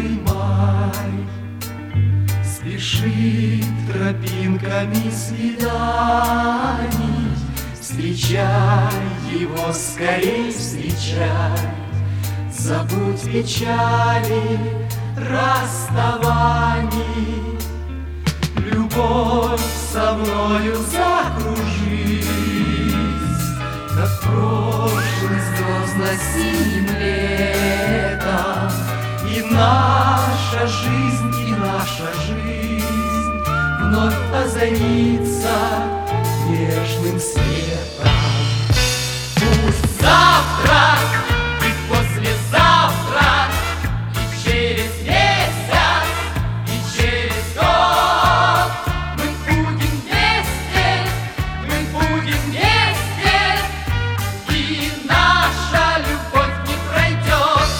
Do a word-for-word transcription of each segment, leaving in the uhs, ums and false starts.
белый май спешит тропинками свиданий. Встречай его, скорей встречай, забудь печали расставаний. Любовь со мною закружись, как прошлый звездно-синим летом. И наша жизнь, и наша жизнь вновь озарится нежным светом. Пусть завтра и послезавтра, и через месяц, и через год мы будем вместе, мы будем вместе, и наша любовь не пройдет.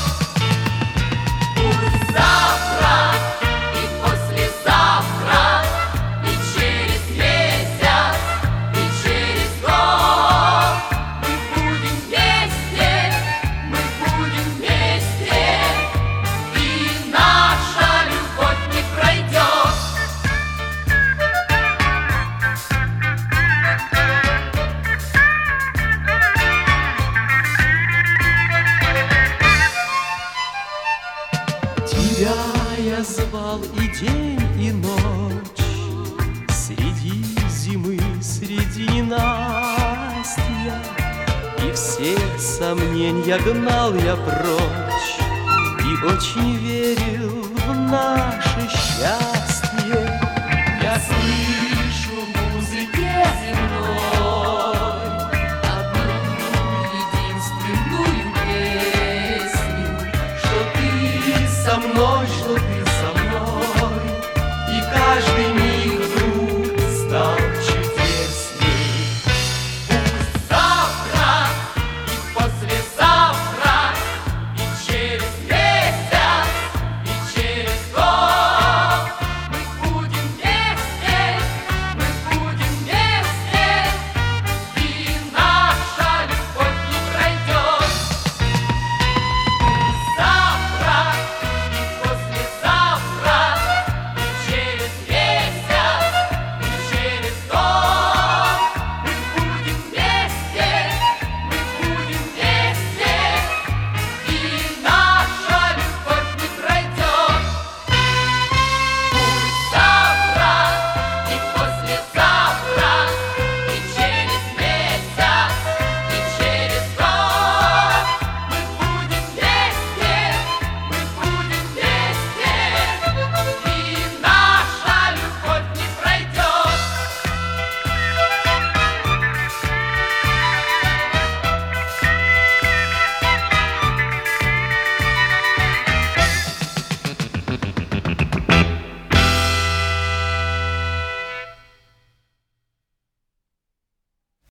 Пусть завтра и послезавтра, и через месяц, и через год мы будем вместе, мы будем вместе, и наша любовь не пройдет. Тебя я звал и день, и ночь, среди зимы, среди ненастья, и все сомнения гнал я прочь, и очень верил в наше счастье. Я слышу в музыке земной одну единственную песню, что ты со мной, что ты